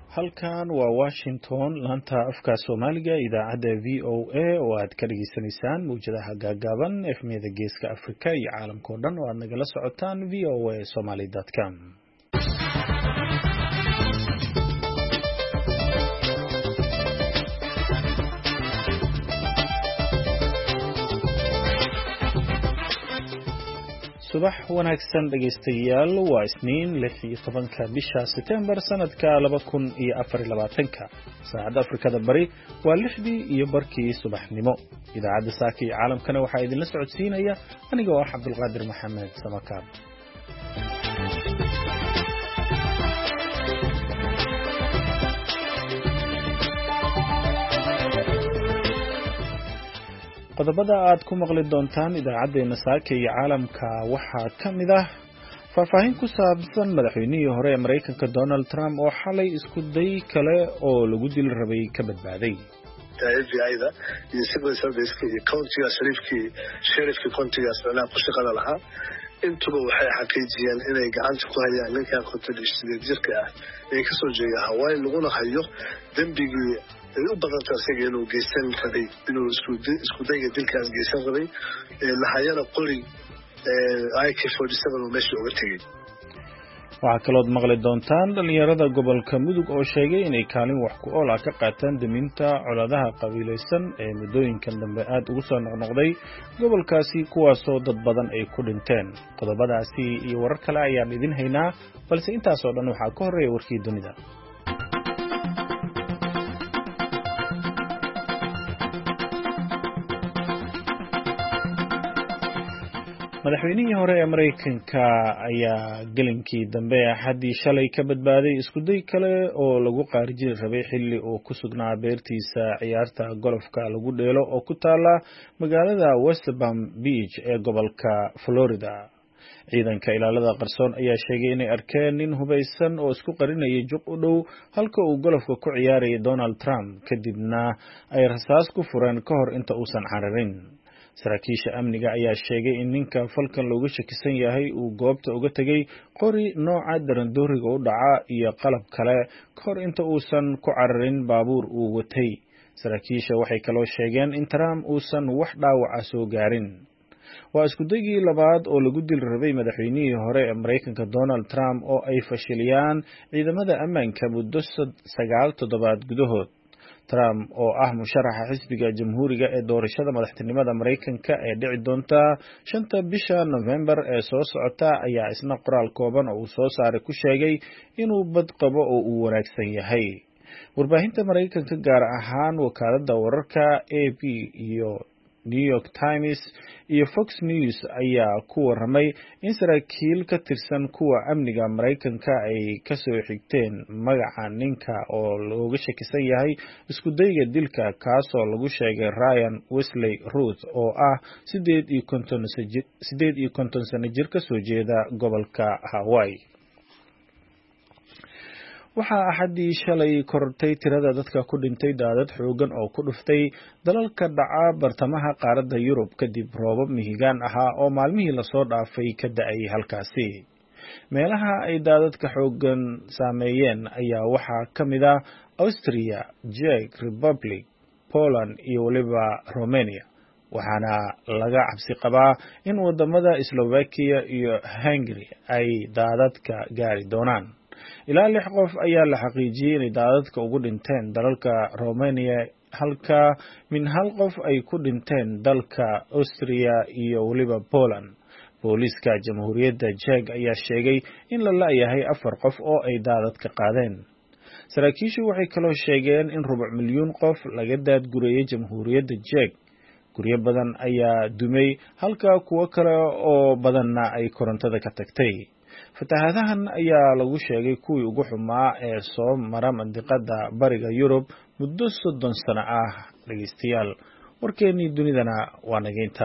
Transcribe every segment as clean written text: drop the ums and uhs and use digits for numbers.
halkan waa Washington laanta afka Soomaaliga idaacada VOA oo aad ka dhageysanaysaan muujadaha gaagaaban efmiyada geeska Afrika iyo caalamka oo dhan oo aad nagala socotaan voasomali.com. subax wanaagsan dhageystayaal waa Isniin 16 bisha September sanadka 2024 saacada Afrikada Bari waa 6:00 subaxnimo idaacada saaki caalamkana waxa idin la socodsiinaya aniga oo Cabdulqaadir Maxamed Samakaab. qodobada aad ku maqli doontaan idaacadeena saaka iyo caalamka waxaa kamid ah faahfaahin ku saabsan madaxweynihii hore ee Mareykanka Donald Trump oo xalay isku day kale oo lagu dil rabay ka badbaaday. FBI-da iyo civil service iyo county sheriffkii county-ga Soomaaliya ku shaqada lahaa intuba waxay xaqiijiyeen inay gacanta ku hayaan ninkan konton jirka ah ee ka soo jeeda Hawaii laguna hayo dambigii u badanta isaga inuu geysan rabay inuu isku dayga dilkaas geysan rabay lahayana qori AK-47 oo meesha uga tegay. waxaa kaloo maqli doontaan dhalinyarada gobolka Mudug oo sheegay inay kaalin wax ku ool ah ka qaataan daminta colaadaha qabiilaysan ee muddooyinkan dambe aad ugu soo noqnoqday gobolkaasi kuwaasoo dad badan ay ku dhinteen. qodobadaasi iyo warar kale ayaan idin haynaa balse intaas oo dhan waxaa ka horeeya warkii dunida. madaxweynihii hore ee Mareykanka ayaa gelinkii dambe axadii shalay ka badbaaday isku day kale oo lagu qaarijin rabay xilli uu ku sugnaa beertiisa ciyaarta golfka lagu dheelo oo ku taala magaalada West Palm Beach ee gobolka Florida. ciidanka ilaalada qarsoon ayaa sheegay inay arkeen nin hubeysan oo isku qarinayay juq u dhow halka uu golfka ku ciyaarayay Donald Trump kadibna ay rasaas ku fureen ka hor inta uusan cararin. saraakiisha amniga ayaa sheegay in ninka falkan looga shakisan yahay uu goobta uga tegay qori nooca darandooriga u dhaca iyo qalab kale ka hor inta uusan ku cararin baabuur uu watay. saraakiisha waxay kaloo sheegeen in Trump uusan wax dhaawaca soo gaarin. waa isku daygii labaad oo lagu dil rabay madaxweynihii hore ee Mareykanka Donald Trump oo ay fashiliyaan ciidamada ammaanka muddo 9 toddobaad gudahood. Trump oo ah musharaxa xisbiga jamhuuriga ee doorashada madaxtinimada Mareykanka ee dhici doonta 5 bisha November ee soo socota ayaa isna qoraal kooban oo uu soo saaray ku sheegay inuu bad qabo oo uu wanaagsan yahay. warbaahinta Mareykanka gaar ahaan wakaaladda wararka AP iyo New York Times iyo Fox News ayaa ku waramay in saraakiil ka tirsan kuwa amniga Mareykanka ay ka soo xigteen magaca ninka oo looga shakisan yahay isku dayga dilka kaasoo lagu sheegay Ryan Wesley Ruth oo ah 58 sano jir ka soo jeeda gobolka Hawaii. waxaa axadii shalay korortay tirada dadka ku dhintay daadad xoogan oo ku dhuftay dalalka dhaca bartamaha qaaradda Yurub kadib roobab mihigaan ahaa oo maalmihii lasoo dhaafay ka da'ay halkaasi. meelaha ay daadadka xoogan saameeyeen ayaa waxaa ka mid ah Austria, Czech Republic, Poland iyo waliba Romania. waxaana laga cabsi qabaa in wadamada Slovakia iyo Hungary ay daadadka gaari doonaan. ilaa 6 qof ayaa la xaqiijiyay inay daadadka ugu dhinteen dalalka Romania halka min 1 qof ay ku dhinteen dalka Austria iyo waliba Poland. booliska jamhuuriyadda Czech ayaa sheegay in la la'yahay 4 qof oo ay daadadka qaadeen. saraakiishu waxay kaloo sheegeen in 250,000 qof laga daadgureeyay jamhuuriyadda Czech. guryo badan ayaa dumay halka kuwo kale oo badanna ay korontada ka tagtay. fatahaadahan ayaa lagu sheegay kuwii ugu xumaa ee soo mara mandiqada bariga Yurub muddo 30 sano ah. dhageystayaal warkeenii dunidana waa nageynta.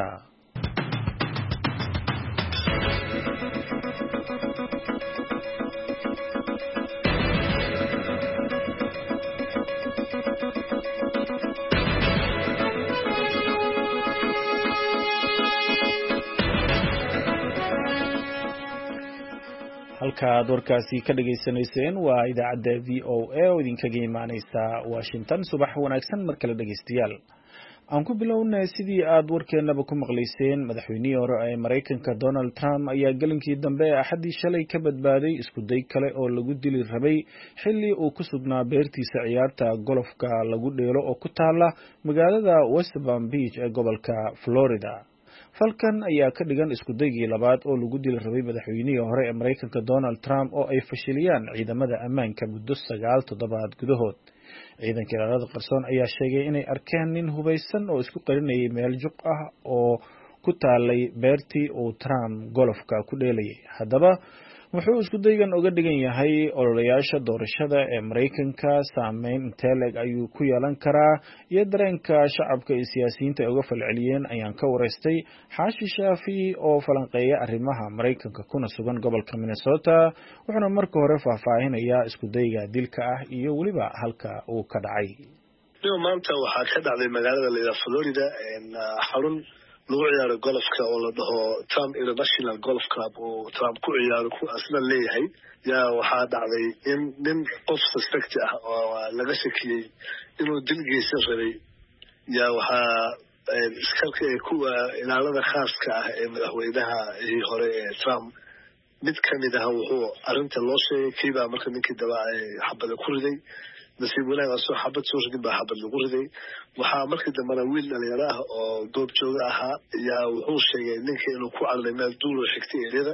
halkaad warkaasi ka dhagaysanayseen waa idaacadda VOA oo idinkaga imaaneysa Washington. subax wanaagsan mar kale dhageystayaal. aan ku bilownay sidii aad warkeenaba ku maqlayseen, madaxweynihii hore ee Mareykanka Donald Trump ayaa galinkii dambe axadii shalay ka badbaaday isku day kale oo lagu dili rabay xilli uu ku sugnaa beertiisa ciyaarta golofka lagu dheelo oo ku taala magaalada West Palm Beach ee gobolka Florida. falkan ayaa ka dhigan isku daygii labaad oo lagu dili rabay madaxweynihii hore ee Mareykanka Donald Trump oo ay fashiliyaan ciidamada ammaanka muddo 9 toddobaad gudahood. ciidanka ilaalada qarsoon ayaa sheegay inay arkeen nin hubeysan oo isku qarinayay meel juq ah oo ku taalay beertii uu Trump golofka ku dheelayay. haddaba wuxuu isku daygan uga dhigan yahay ololayaasha doorashada ee Mareykanka, saameyn intee leeg ayuu ku yeelan karaa, iyo dareenka shacabka iyo siyaasiyiinta ay uga falceliyeen ayaan ka wareystay Xaashi Shaafi oo falanqeeya arrimaha Mareykanka kuna sugan gobolka Minnesota. wuxuuna marka hore faahfaahinayaa isku dayga dilka ah iyo weliba halka uu ka dhacay. maanta waxaa ka dhacday magaalada Florida xarun lagu ciyaaro golofka oo la dhaho Trump International Golf Club oo Trump ku ciyaaro ku aslan leeyahay. yaa waxaa dhacday in nin qof suspect ah oo laga shakiyay inuu dil geysan rabay. yaa waxaa iskarka kuwa ilaalada khaaska ah ee madaxweynaha hore ee Trump mid kamid ah wuxuu arinta loo sheegay kiiba marka ninkii daba xabada ku riday. nasiib wanaag asoo xabad soo ridin baa xabad lagu riday. waxaa markii dambena wiil dhalinyaro ah oo goob jooga ahaa yaa wuxuu sheegay ninka inuu ku cararay meel duul oo xigtay eriyada.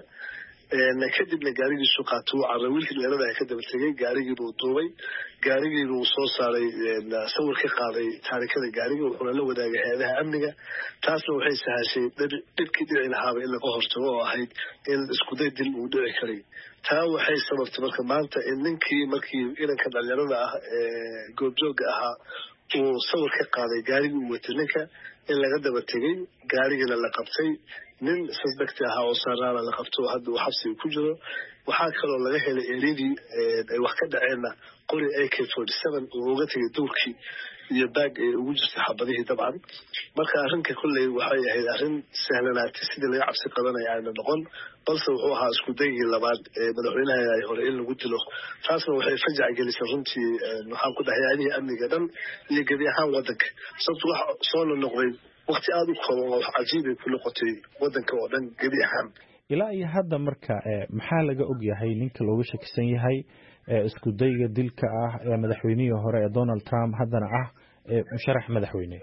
kadibna gaarigiisu qaato uu cararay. wiilkii dhalinyarada ayaa ka daba tegay, gaarigiibuu duubay, gaarigiibuu soo saaray sawir ka qaaday taarikada gaariga, wuxuuna la wadaagay hay-adaha amniga. taasna waxay sahashay dhibkii dhici lahaaba in laga hortago oo ahayd in iskuday dil uu dhici karay. taa waxay sababtay marka maanta in ninkii markii inanka dhalinyarada ah ee goobjooga ahaa uu sawir ka qaaday gaarigii uu watay ninka, in laga daba tegay, gaarigina la qabtay. nin suspect ahaa oo saaraana la qabto hadda uu xabsiga ku jiro. waxaa kaloo laga helay eriyadii ay wax ka dhaceenna qori AK-47 uu uga tegay duurkii iyo baag ay ugu jirtay xabadihii dabcan. marka arrinka kolley waxay ahayd arrin sahlanaatay sidii laga cabsi qabanaya ayna noqon, balse wuxuu ahaa isku daygii labaad ee madaxweynaha hore in lagu dilo. taasna waxay fajac gelisay runtii waxaan ku dhahay hay-adihii amniga dhan iyo gebi ahaan waddanka. sababto wax soo noqday waqti aada u kooban oo wax cajiibay ku noqotay waddanka oo dhan gebi ahaan. ilaa iyo hadda marka maxaa laga og yahay ninka looga shakisan yahay isku dayga dilka ah ee madaxweynihii hore ee Donald Trump haddana ah musharax madaxweyne?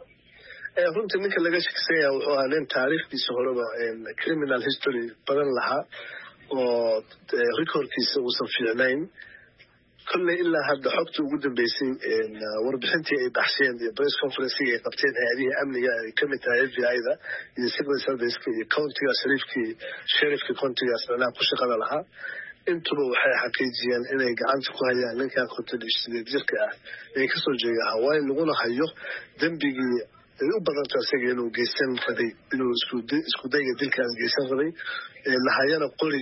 runtii ninka laga shakisan yahay wuxuu ahaa nin taariikhdiisa horeba criminal history badan lahaa oo recordkiisa uusan fiicnayn. kolley ilaa hadda xogta ugu dambeysay warbixintii ay baxsheen iyo press conferencing ay qabteen hay-adihii amniga ay kamid tahay FBI-da iyo Secret Service iyo countiga sheriffka countigaas macnaha ku shaqada lahaa. intuba waxay xaqiijiyeen inay gacanta ku hayaan ninkan 58 jirka ah ee kasoo jeeda Hawaii laguna hayo dembigii ay u badantay isaga inuu geysan rabay, inuu isku dayga dilkan geysan rabay. lahayana qori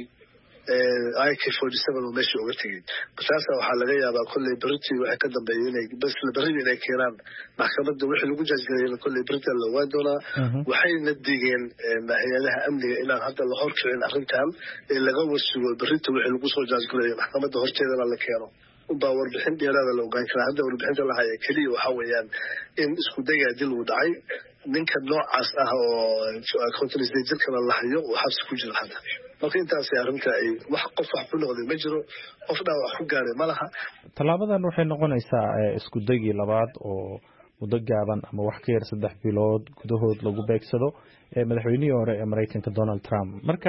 AK-47 oo meesha uga tegay. taasa waxaa laga yaabaa kolley beritii waxay ka dambeeyay inay bas la berri inay keenaan maxkamadda wixii lagu jaajgareeyay kolley beritii la waan doonaa. waxayna digeen hay-adaha amniga inaan hadda la horkicin arrintan ee laga warsugo berrita wixii lagu soo jaajgareeyay maxkamadda horteedana la keeno. ubaa warbixin dheeraada la ogaan karaa. hadda warbixinta la haya keliya waxaa weeyaan in isku dayga dil uu dhacay. ninka noocaas ah oo kontarisday jirkana la hayo oo xabsi ku jiro hadda. marka intaas arrinta ay wax qof wax ku noqday ma jiro, qof dhaawac ku gaaray ma laha. tallaabadan waxay noqonaysaa isku daygii labaad oo muddo gaaban ama wax ka yar 3 bilood gudahood lagu beegsado madaxweynihii hore ee Mareykanka Donald Trump. marka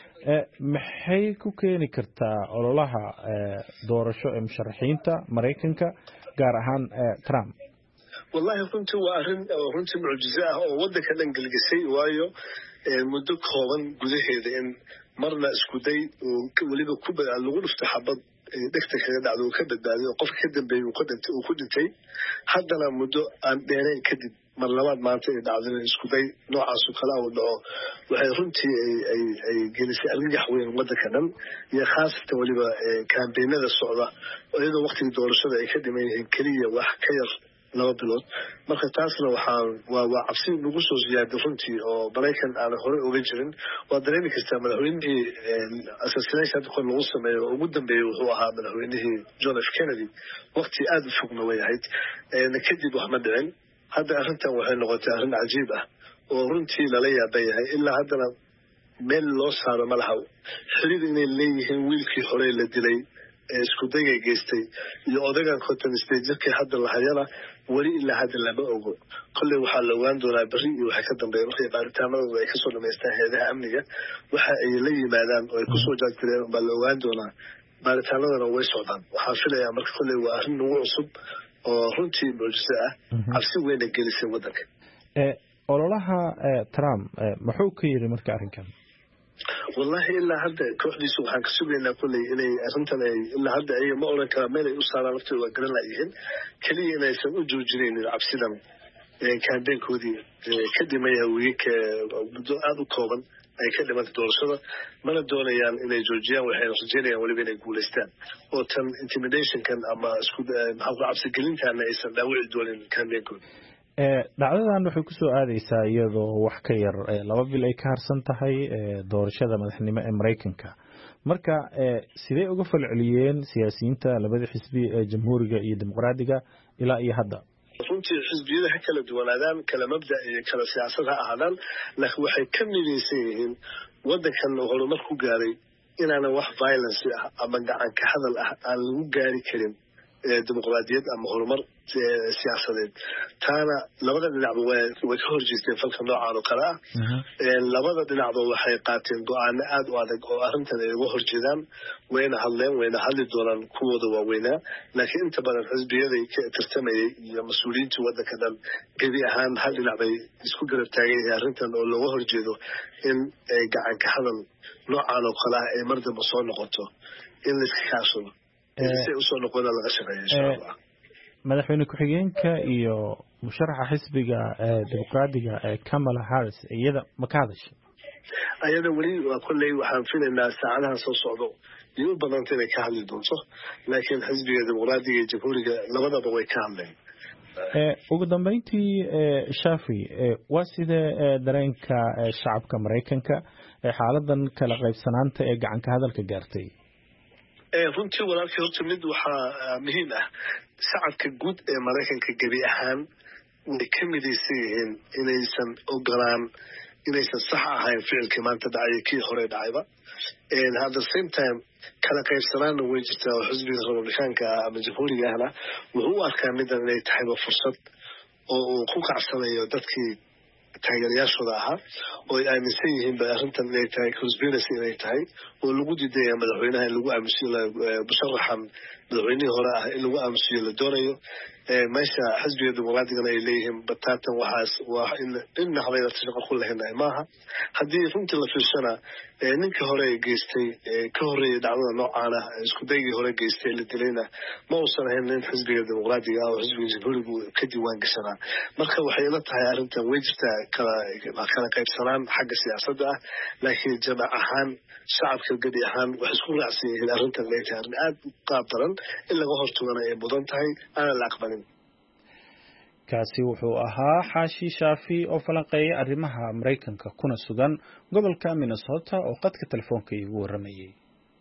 maxay ku keeni kartaa ololaha doorasho ee musharaxiinta Mareykanka gaar ahaan Trump? wallahi runtii waa arrin runtii mucjiso ah oo waddanka dhan gelgisay. waayo muddo kooban gudaheeda in marna isku day weliba lagu dhufto xabad dhegta kaga dhacdo uu ka badbaadiyo oo qofka ka dambeeyay uu ku dhintay. haddana muddo aan dheerayn kadib mar labaad maanta ay dhacdo isku day noocaas oo kale uu dhaco waxay runtii ay gelisay argagax weyn waddanka dhan iyo khaasatan weliba kaambeynada socda iyadoo waqtigii doorashada ay ka dhiman yihiin keliya wax ka yar 2 bilood marka taasna waa cabsi lagu soo ziyaaday runtii oo Mareykan aan hore uga jirin waa dareemi kartaa madaxweynihii assassination kon lagu sameeyo ugu dambeeyay wuxuu ahaa madaxweynihii John F Kennedy waqti aad u fogna way ahayd kadib wax ma dhicin hadda arrintan waxay noqotay arrin cajiib ah oo runtii lala yaabay ilaa haddana meel loo saaro malaha xiriir inay leeyihiin wiilkii hore la dilay isku dayay geystay iyo odagan konton stage hadda la hayana wali ilaa hadda lama ogo kulli waxa la waan doonaa bari iyo waxa ka dambeeya markay baaritaanada ay ka soo dhameystaan hay'adaha amniga waxa ay la yimaadaan oo ay ku soo jaajireen baa la waan doonaa baaritaanadana way socdaan waxaan filayaa marka kulli waa arrin ugu cusub oo runtii muujisa ah cabsi weyn ay gelisay waddanka ololaha Trump muxuu ka yiri marka arrinkan والله إلا هذا كوحدي سبحان كسبنا كل إني أنتنا إلا هذا أي ما أقول كلامين يوصل على نفسه وقرن لأيهن كلي إني سنقول جوجرين العبسلام كان بين كودي كدي ما يهويك بدو هذا كوبن أي كلمة الدورشة ما ندونا يعني إني جورجيا وحين رجالي ولا بين الجولستان وتم intimidation كان أما سكود محافظ عبس الجلين كان إيسان داوي الدولين كان بين كودي dhacdadan waxay ku soo aadaysaa iyadoo wax ka yar 2 bil ay ka harsan tahay doorashada madaxnimo ee Mareykanka marka sidee uga falceliyeen siyaasiyiinta labada xisbi ee jamhuuriga iyo dimuqraadiga ilaa iyo hadda runtii xisbiyada kala duwanaadaan kala mabda iyo kala siyaasada ahaadaan laakiin waxay ka midaysan yihiin wadankan horumar ku gaaray inaana wax violence ah ama gacan ka hadal ah aan lagu gaari karin dimuqraadiyad ama horumar siyaasadeed taana labada dhinacba way ka horjeesteen falka noocan oo kale ah labada dhinacba waxay qaateen go'aano aad u adag oo arrintan ay uga horjeedaan wayna hadli doonaan kuwooda waaweynaa laakiin inta badan xisbiyadii ka tartamayay iyo mas-uuliyiinta waddanka dhan gebi ahaan hal dhinac bay isku garab taagan yihiin arrintan oo looga horjeedo in gacan ka hadal noocan oo kale ah ay mar dambe soo noqoto in la iska kaashado si usoo noqona laga shaqeeyo insha Allah madaxweyne ku-xigeenka iyo musharaxa xisbiga dimuqraadiga Kamala Harris iyada ma ka hadashay ayada wali waa kulley waxaan filaynaa saacadaha soo socdo iyo u badantay inay ka hadli doonto laakiin xisbiga dimuqraadiga iyo jamhuuriga labadaba way ka hadleen ugu dambeyntii Shafi waa sidee dareenka shacabka Mareykanka xaaladan kala qaybsanaanta ee gacan ka hadalka gaartay runtii walaalkii horta mid waxaa muhiim ah shacabka guud ee Mareykanka gebi ahaan way ka midaysan yihiin inaysan ogolaan inaysan sax ahayn ficilkii maanta dhacay kii hore dhacayba at the same time kala qaybsanaana way jirtaa oo xisbiga Republikaanka ama jamhuuriga ahna wuxuu u arkaa midan inay tahay fursad oo uu ku kacsanayo dadkii taageerayaashooda ahaa oo ay aaminsan yihiin ba arrintan inay tahay conspiracy inay tahay oo lagu diidayo madaxweynaha in lagu aamusiyo musharaxan madaxweynihii hore ah in lagu aamusiyo la doonayo meesha xisbiga dimuqraadiga ay leeyihiin bataatan waxaas waa in habayda shaqo ku leeyahay maaha haddii runtii la fiirsana ninka hore geystay ka horeeyay dhacdada noocan ah isku daygii hore geystay la dilayna ma uusan ahayn nin xisbiga dimuqraadiga oo xisbiga jamhuuriga ka diiwaan gashanaa marka waxay la tahay arrintan way jirtaa kala qaybsanaan xagga siyaasadda ah laakiin jamac ahaan shacabka gadi ahaan waxay isku raacsan yihiin arrintan inay tahay arrin aad u qaab daran in laga hortagana ay mudan tahay aanan la aqbalin kaasi wuxuu ahaa Xaashi Shaafi oo falanqeeyay arrimaha Mareykanka kuna sugan gobolka Minnesota oo qadka telefoonka igu waramayay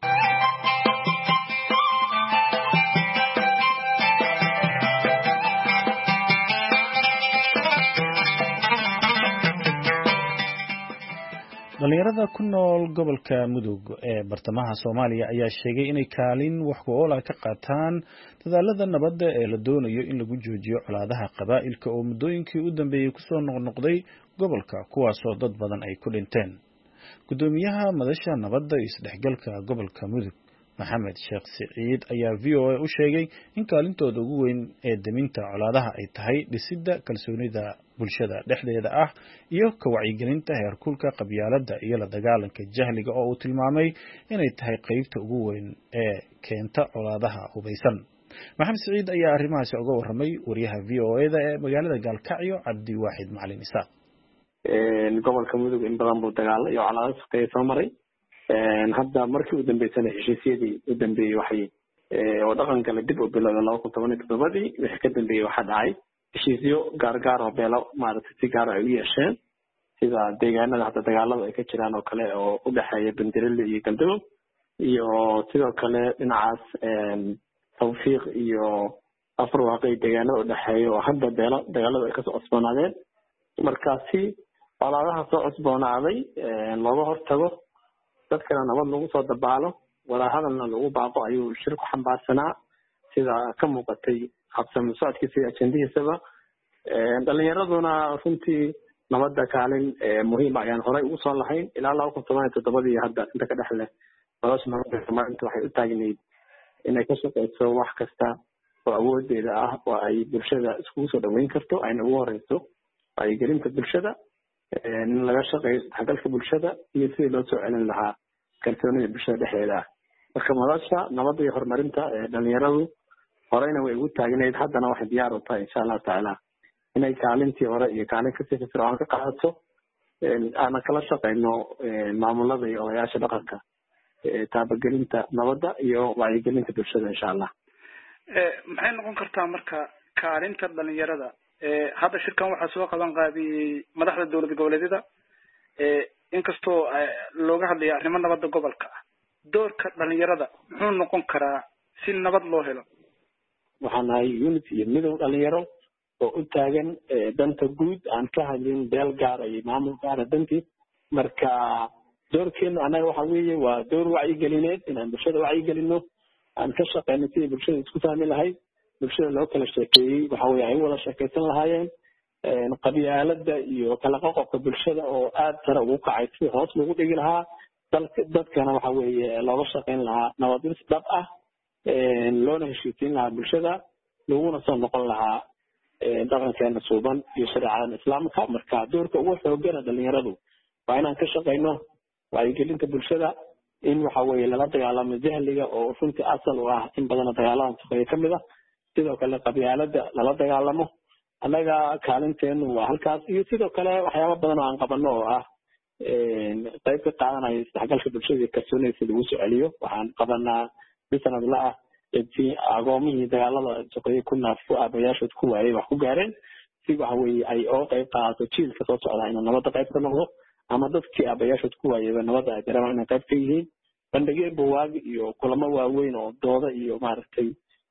dhalinyarada ku nool gobolka Mudug ee bartamaha Soomaaliya ayaa sheegay inay kaalin wax ku ool ah ka qaataan dadaalada nabadda ee la doonayo in lagu joojiyo colaadaha qabaa'ilka oo muddooyinkii u dambeeyay ku soo noqnoqday gobolka kuwaas oo dad badan ay ku dhinteen gudoomiyaha madasha nabadda iyo isdhexgalka gobolka Mudug Maxamed Sheekh Siciid ayaa VOA u sheegay in kaalintooda ugu weyn ee deminta colaadaha ay tahay dhisidda kalsoonida bulshada dhexdeeda ah iyo ka wacyigelinta heerkulka qabyaaladda iyo la dagaalanka jahliga oo uu tilmaamay inay tahay qaybta ugu weyn ee keenta colaadaha hubeysan Maxamed Siciid ayaa arrimahaasi uga warramay wariyaha VOA-da ee magaalada Gaalkacyo Cabdi Waaxid Macalin Isaaq gobolka Mudug in badan buu dagaal iyo colaado soo maray hadda markii u dambeysay heshiisyadii u dambeeyay waxay oo dhaqan kale dib u bilowday 2017 wixii ka dambeeyay waxa dhacay heshiisyo gaargaar oo beelo maaragtay si gaar ay u yeesheen sida deegaanada hadda dagaalada ay ka jiraan oo kale oo u dhexeeya Bandirille iyo Galdoog iyo sidoo kale dhinacaas Tawfiiq iyo Afraaqay deegaanada u dhexeeya oo hadda beelo dagaalada ay ka soo cusboonaadeen markaasi walaalaha soo cusboonaaday looga hortago dadkana nabad lagu soo dabaalo wada hadalna lagu baaqo ayuu shirku xambaarsanaa sida ka muuqatay habsami socodkiisa ajendihiisaba dhalinyaraduna runtii nabadda kaalin muhiim ah ayaan horey ugu soo lahayn ilaa 2017 hadda inta ka dhexle nolosha nabadda maanta waxay u taagneyd inay ka shaqeyso wax kasta oo awoodeeda ah oo ay bulshada iskugu soo dhaweyn karto ayna ugu horeyso ay gelinta bulshada in laga shaqeeyo xagalka bulshada iyo sidii loo soo celin lahaa kalsoonida bulshada dhexdeeda marka nolosha nabadda iyo horumarinta dhalinyaradu horeyna way ugu taagneyd haddana waxay diyaar u tahay insha Allah taala inay kaalintii hore iyo kaalin kasii firfircoon ka qaadato aan kala shaqeyno maamulada iyo odayaasha dhaqanka taabagelinta nabadda iyo wacyigelinta bulshada insha Allah maxay noqon kartaa marka kaalinta dhalinyarada hadda shirkan waxaa soo qaban qaabiyey madaxda dowlad goboleedyada inkastoo looga hadlayo arrimo nabadda gobolka ah doorka dhalinyarada muxuu noqon karaa si nabad loo helo waxaan nahay unity iyo midow dhalinyaro oo u taagan danta guud aan ka hadlin beel gaar iyo maamul gaara dantiis marka doorkeenu anaga waxa weeye waa door wacyigelineed inaan bulshada wacyigelino aan ka shaqeyno sidii bulshada isku fahmi lahayd bulshada loo kala sheekeeyey waxa weeye ay wada sheekeysan lahaayeen qabyaalada iyo kala qoqobka bulshada oo aad sare ugu kacay si hoos lagu dhigi lahaa dadkana waxa weeye looga shaqeyn lahaa nabadis dhab ah loona heshiisiin lahaa bulshada laguna soo noqon lahaa dhaqankeena suuban iyo shareecada islaamka marka doorka ugu xoogana dhalinyaradu waa inaan ka shaqeyno wacyigelinta bulshada in waxa weeye lala dagaalamo jahliga oo runtii asal u ah in badan dagaaladan shaqeeya kamid ah sidoo kale qabyaalada lala dagaalamo anaga kaalinteenu waa halkaas iyo sidoo kale waxyaabo badan oo aan qabano oo ah qayb ka qaadanayo isdhexgalka bulshada iyo kalsoonida lagu soo celiyo waxaan qabanaa bisanad la ah intii agoomihii dagaalada shaqeeya ku naafo aabayaashood ku waayay wax ku gaareen si waxa weeye ay oo qayb qaadato jiilka soo socda inuu nabadda qayb ka noqdo ama dadkii aabayaashood ku waayayba nabadda ay dareemaan inay qayb ka yihiin bandhigyo buugaag iyo kulamo waaweyn oo dooda iyo maaragtay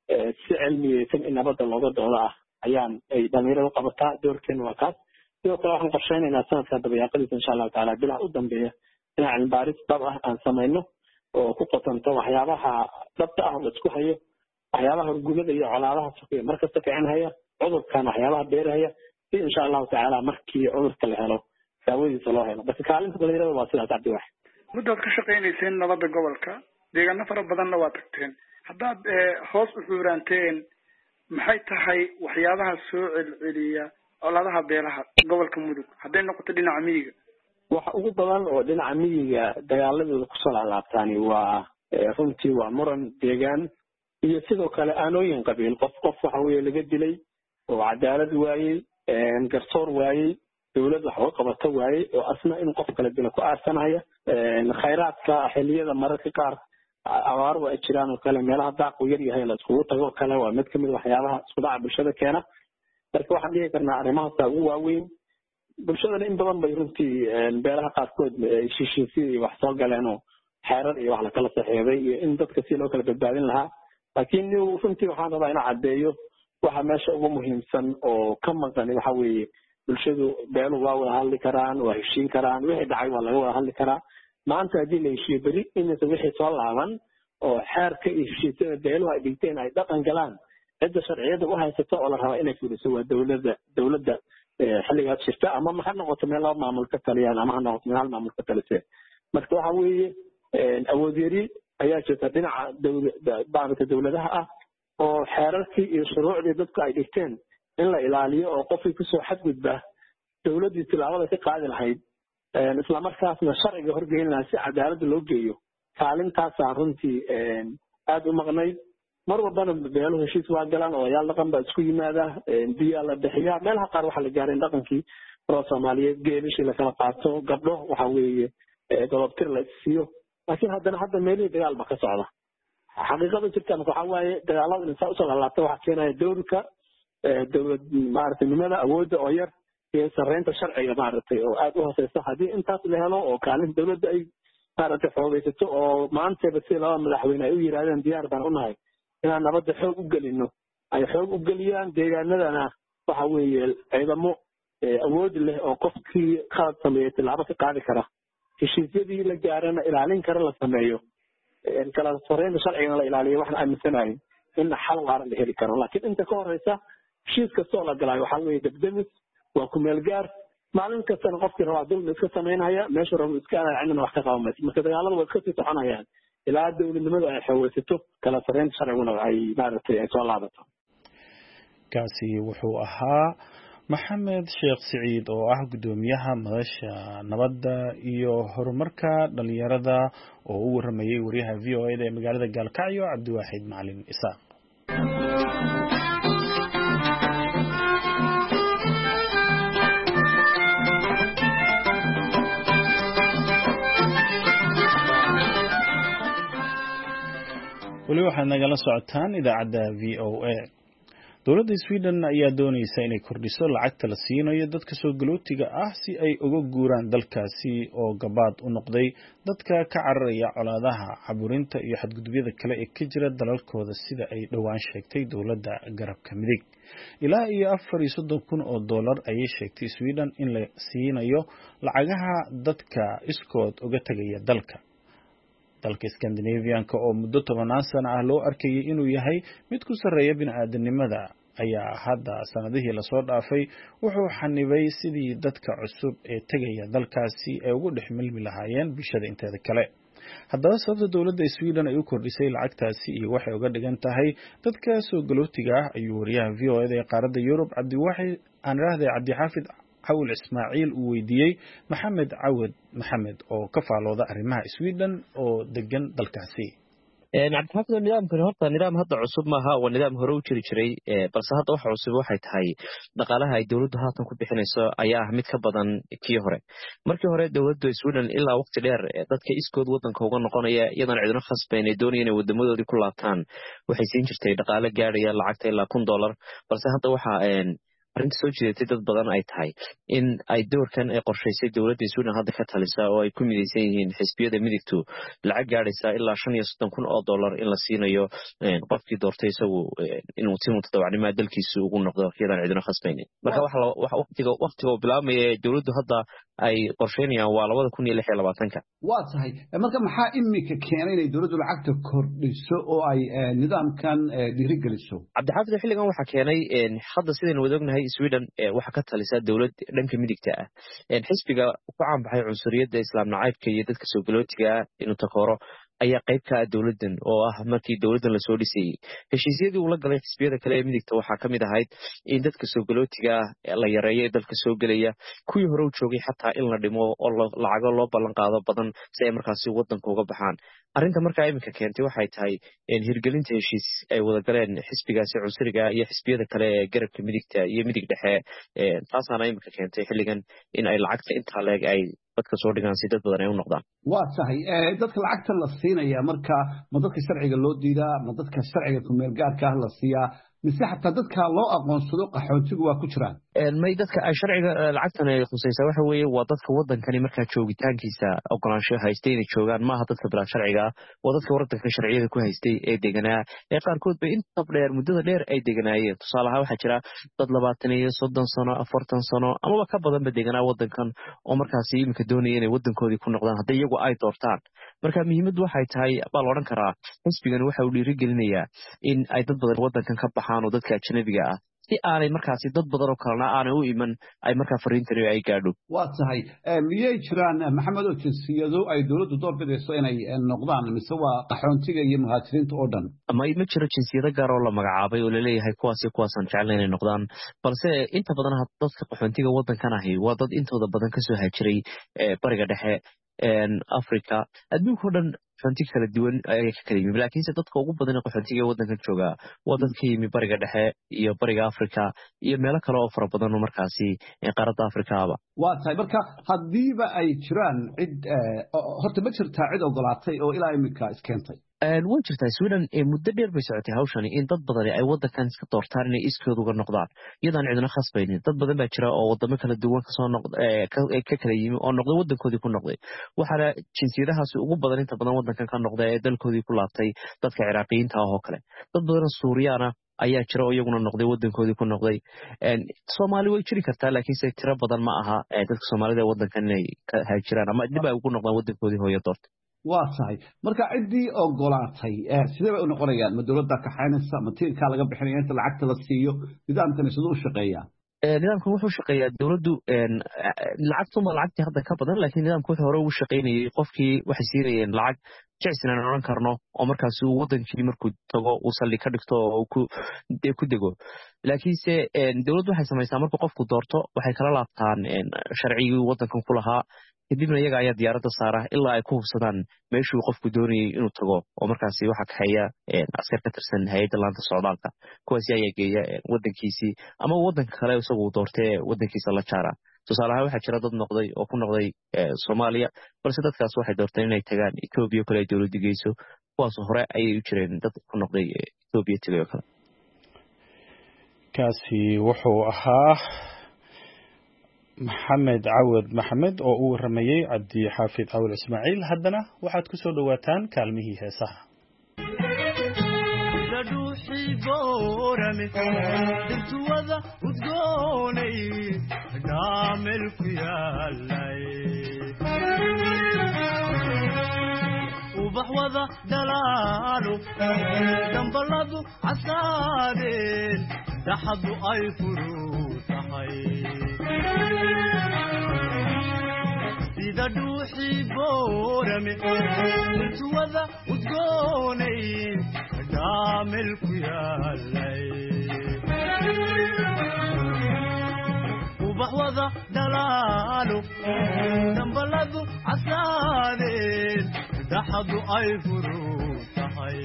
si cilmiyeysan in nabadda looga doodo ah ayaan ay dhalinyaradu qabataa doorkeenu waa kaas sidoo kale waxaan qorsheynaynaa sanadka dabayaaqadiisa insha allahu taala bilaha u dambeeya inaan cilmibaaris dhab ah aan samayno oo ku qotanto waxyaabaha dhabta ah oo isku hayo waxyaabaha horgumada iyo colaadaha sokeya markasta kicinhaya cudurkan waxyaabaha beerahaya si insha allahu tacaala markii cudurka la helo daawadiisa loo helo marka kaalinta dhalinyarada waa sidaas cabdi wax muddaad ka shaqeynayseen nabadda gobolka deegaano fara badanna waa tagteen haddaad hoos u xuuraanteen maxay tahay waxyaabaha soo celceliya colaadaha beelaha gobolka mudug hadday noqoto dhinaca miyiga waxa ugu badan oo dhinaca miyiga dagaaladooda kusoo laalaabtaani waa runtii waa muran deegaan iyo sidoo kale aanooyin qabiil qof waxa weeye laga dilay oo cadaalad waayey garsoor waayey dawlad wax uga qabato waayey oo asna in qof kala dila ku aarsanaya khayraadka xilliyada mararka qaar abaaro ay jiraan oo kale meelaha daaqu yar yahay la iskugu tago kale waa mid kamid waxyaabaha isku dhaca bulshada keena marka waxaan dhihi karnaa arrimahaasa ugu waaweyn bulshadana in badan bay runtii beelaha qaarkood shishiisii wax soo galeen oo xeerar iyo wax lakala saxeeday iyo in dadka si loo kala badbaadin lahaa laakiin runtii waxaan rabaa inaan caddeeyo waxa meesha ugu muhiimsan oo ka maqan waxa weeye bulshadu beeluhu waa wada hadli karaan waa heshiin karaan wixii dhacay waa laga wada hadli karaa maanta haddii la heshiiyo beri inaysa wixii soo laaban oo xeerka iyo heshiisyada beeluhu ay dhigteen ay dhaqan galaan cidda sharciyada u haysato oo la rabaa inay fuliso waa dawladda xilligaas jirta ama ha noqoto meel laba maamul ka taliyaan ama ha noqoto meel hal maamul ka taliseen marka waxa weeye awood yari ayaa jirta dhinaca maaragta dawladaha ah oo xeerarkii iyo shuruucdii dadku ay dhigteen in la ilaaliyo oo qofkii kusoo xadgudba dawladdii tilaabada ka qaadi lahayd islamarkaasna sharciga horgeyn lahaa si cadaaladda loo geeyo kaalintaasaa runtii aada u maqnayd mar walbana beeluhu heshiis waa galaan odayaal dhaqan baa isku yimaada biyaa la bixiyaa meelaha qaar waxaa la gaaray in dhaqankii roo soomaaliyeed geelishii lakala qaato gabdho waxa weeye godobtir la isiiyo laakiin hadda meelihii dagaal ba ka socda xaqiiqada jirta marka waxaa waaye dagaalada insaa usoo laalaabta waxaa keenaya dowrka dowlad maaragtay nimada awoodda oo yar iyo sarreynta sharciga maaragtay oo aad u hooseysa haddii intaas la helo oo kaalin dowladda ay maaragtay xoogaysato oo maantaba si laba madaxweyne ay u yidhaahdeen diyaar baan u nahay inaan nabadda xoog u gelino ay xoog u geliyaan deegaanadana waxa weeye ciidamo awood leh oo qofkii qalad sameeyey tilaabo ka qaadi kara heshiisyadii la gaarana ilaalin kara la sameeyo kala sarreynta sharcigana la ilaaliyo waxaan aaminsanahay in xal waara la heli karo laakiin inta ka horeysa heshiis kastoo la galaayo waxaa weeye debdemis waa ku meel gaar maalin kastana qofkii rabaa dulmi iska samaynaya meesha rabo iska cidnana wax ka qaban mayso marka dagaalada waa iska sii soconayaan ilaa dowladnimadu ay xoogeysato kala sarreynta sharciguna ay maaragtay ay soo laabato kaasi wuxuu ahaa maxamed sheekh siciid oo ah guddoomiyaha madasha nabadda iyo horumarka dhalinyarada oo u waramayay wariyaha v o a ee magaalada gaalkacyo cabdiwaaxid macalin isaaq weli waxaad nagala socotaan idaacadda v o a dowladda Sweden ayaa doonaysa inay kordhiso lacagta la siinayo dadka soo galootiga ah si ay uga guuraan dalkaasi oo gabaad u noqday dadka ka cararaya colaadaha caburinta iyo xadgudubyada kale ee ka jira dalalkooda sida ay dhowaan sheegtay dowladda garabka midig ilaa iyo 430,000 oo dollar ayay sheegtay Sweden in la siinayo lacagaha dadka iskood uga tagaya dalka Scandinavian-ka oo muddo 10 sano ah loo arkayay inuu yahay mid ku sareeya bini'aadanimada ayaa hadda sanadihii la soo dhaafay wuxuu xanibay sidii dadka cusub ee tagaya dalkaasi ay ugu dhexmilmi lahaayeen bulshada inteeda kale haddaba sababta dowladda Sweden ay u kordhisay lacagtaasi iyo waxay uga dhigan tahay dadka soo galootiga ah ayuu wariyaha v o a ee qaaradda Yurub Cabdixaafid Cawl Ismaaciil uu weydiiyey Maxamed Cawad Maxamed oo ka faalooda arrimaha Sweden oo degan dalkaasi cabdixaafid nidaamkan horta nidaam hadda cusub maaha waa nidaam hore u jiri jiray balse hadda waxa cusub waxay tahay dhaqaalaha ay dowladdu haatan ku bixinayso ayaa ah mid ka badan kii hore markii hore dowladda Sweden ilaa waqti dheer dadka iskood wadanka uga noqonaya iyadana cidina khasbayn ay doonayeen inay wadamadoodii ku laabtaan waxay siin jirtay dhaqaale gaaraya lacagta ilaa $1,000 balse hadda waxa arrinta soo jeedatay dad badan ay tahay in ay doorkan ay qorshaysay dowladda Sweden hadda ka talisa oo ay ku midaysan yihiin xisbiyada midigtu lacag gaaraysa ilaa $35,000 in la siinayo qofkii doortay isagu inuu si mutadawacnimo dalkiisa ugu noqdo iyadana cidina khasbaynin marka waxa waqtiga bilaabmaya dowladdu hadda ay qorsheynayaan waa 2026 waa tahay marka maxaa imika keenay inay dowladdu lacagta kordhiso oo ay nidaamkan dhiirigeliso cabdixaafid xilligan waxa keenay hadda sidaynu wada ognahay Sweden waxa ka talisa dowlad dhanka midigta ah xisbiga ku caan baxay cunsuriyadda islaam nacaybka iyo dadka soo galootiga inuu takooro ayaa qayb ka ah dowladdan oo ah markii dowladdan la soo dhisay heshiisyadii uu la galay xisbiyada kale ee midigta waxaa ka mid ahayd in dadka soo galootiga la yareeyo dalka soo galaya kuwii hore u joogay xataa in la dhimo oo lacago loo ballan qaado badan si ay markaasi wadanka uga baxaan arrinta markaa iminka keentay waxay tahay in hirgelinta heshiis ay wada galeen xisbigaasi cunsuriga iyo xisbiyada kale ee garabka midigta iyo midig dhexe taasaana iminka keentay xilligan in ay lacagta intaa leeg ay dadka soo dhigaan si dad badan ay u noqdaan waa tahay dadka lacagta la siinaya marka ma dadka sharciga loo diidaa ma dadka sharciga ku meel gaarka ah la siiyaa mise xataa dadka loo aqoonsado qaxootigu waa ku jiraan may dadka ay sharciga lacagtan ay khusaysaa waxa weeye waa dadka wadankani markaa joogitaankiisa ogolaansho haystay inay joogaan maaha dadka bilaa sharciga waa dadka wadanka sharciyada ku haystay ee deganaa ee qaarkood bay inta dheer muddada dheer ay deganaayeen tusaale ahaan waxaa jira dad 20 iyo 30 sano 40 sano amaba ka badanba deganaa wadankan oo markaasi iminka doonaya inay wadankoodii ku noqdaan haddii iyagu ay doortaan marka muhiimaddu waxay tahay baa la odhan karaa xisbigan waxa uu dhiirigelinayaa in ay dad badan wadankan ka baxaan oo dadka ajnabiga ah si aanay markaasi dad badan oo kalena aanay u iman ay markaa fariintani ay gaadho waa tahay miyay jiraan maxamed oo jinsiyado ay dowladdu doorbidayso inay noqdaan mise waa qaxoontiga iyo muhaajiriinta oo dhan ma jiro jinsiyado gaar oo la magacaabay oo laleeyahay kuwaasaan jeclayn inay noqdaan balse inta badan dadka qaxoontiga wadankan ahi waa dad intooda badan kasoo haajiray bariga dhexe Africa adduunka oo dhan qaxoontiga kala duwan ayay ka kala yimid laakiinse dadka ugu badan ee qaxoontiga wadankan jooga waa dad ka yimid bariga dhexe iyo bariga Afrika iyo meelo kale oo fara badan oo markaasi qaaradda Afrikaaba waa tahay marka hadiiba ay jiraan cid horta ma jirtaa cid ogolaatay oo ilaa imika iskeentay way jirtaa Sweden muddo dheer bay socotay hawshani in dad badan ay wadankan iska doortaan inay iskooda uga noqdaan iyadaan cidna khasbaynin dad badan baa jira oo wadamo kala duwan ka soo noqday ka kala yimi oo noqday wadankoodii ku noqday waxaana jinsiyadahaasi ugu badan inta badan wadankan ka noqday ee dalkoodii ku laabtay dadka Ciraaqiyiinta ah oo kale dad badan oo Suuriyaana ayaa jira oo iyaguna noqday wadankoodii ku noqday Soomaali way jiri kartaa laakiin say tiro badan ma aha dadka Soomaalida wadankan inay ka haajiraan ama dib ay ugu noqdaan wadankoodii hooyo doortay waa tahay marka ciddii ogolaatay sidee bay u noqonayaan ma dowladda ka xaynaysa ma tiirka laga bixinayo inta lacagta la siiyo nidaamkan sidoo u shaqeeyaa nidaamkan wuxuu shaqeeyaa dawladdu lacagtii hadda ka badan laakiin nidaamku wuxuu hore ugu shaqeynayay qofkii waxay siinayeen lacag jecsin aan oran karno oo markaas uu wadankii markuu tago uu salli ka dhigto oo ku dego laakiinse dawladdu waxay samaysaa markuu qofku doorto waxay kala laabtaan sharcigii wadankan ku lahaa kadibna iyaga ayaa diyaaradda saara ilaa ay ku hubsadaan meeshuu qofku doonayay inuu tago oo markaasi waxa kaxeeya askar ka tirsan hay'adda laanta socdaalka kuwaasi ayaa geeya wadankiisii ama wadanka kale isagu doortay wadankiisa la jaara tusaale ahaan waxaa jira dad noqday oo ku noqday Soomaaliya balse dadkaas waxay doorteen inay tagaan Ethiopia kale dawladdu geyso kuwaas hore ayay u jireen dad ku noqday Ethiopia tagay kale kaasi wuxuu ahaa محمد عود محمد oo uu ramayay Cabdi Xaafid Awil Ismaaciil haddana waxaad ku soo dhawaataan kaalmihii heesaha duuxi boorame dirtuwada udgoonay dhaamel ku yaalay ubax wada dalaalo dambaladu casaadeen dhaxadu ay furu tahay sida duuxi boorame dirtuwada udgoonay dhaamel ku yaalay ubax wada dalaalo dambaladu casaadeen dhaxadu ay furu tahay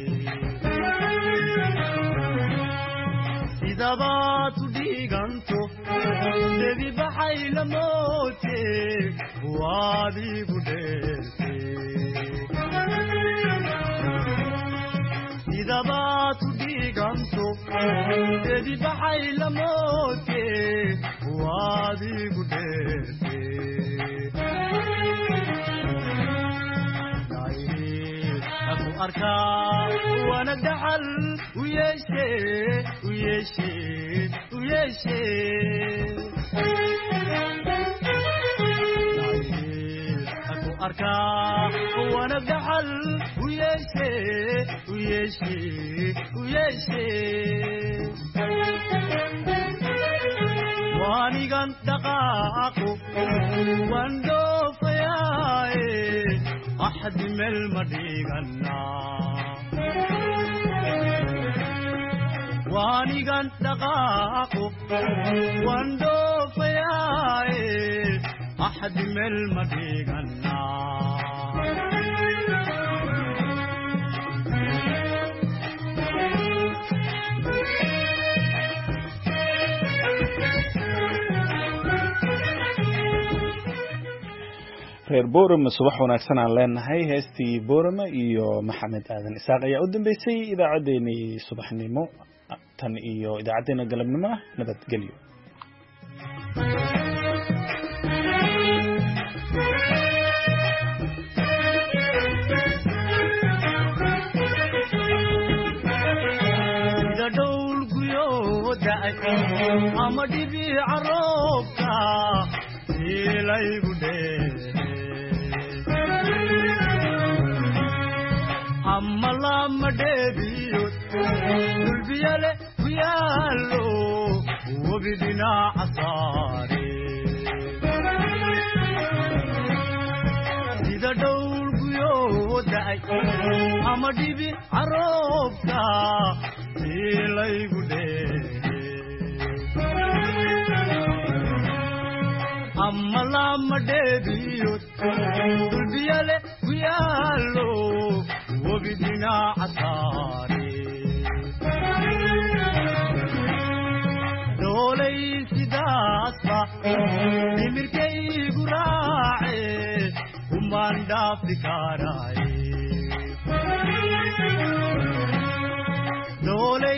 sidabaad u dhiganto debi baxay la moote waadigu dheerte sidabaad u dhiganto debi baxay la moote waadigu dheerte aku arkaa wana dhaxal u yeeshe aku arkaa wana dhaxal u yeeshe waanigan dhaqaaqo waan dhoofayaaye axdi meel ma dhiganaa waanigan dhaqaaqo waan dhoofayaaye axdi meel ma dhiganaa reer Boorama subax wanaagsan aan leenahay heestii Boorama iyo Maxamed Aadan Isaaq ayaa u dambeysay idaacadeeni subaxnimo tan iyo idaacadeena galabnimo nabadgelyo dadowl guyooda ama dhibi carobka ilaygu dhee amma lama dhee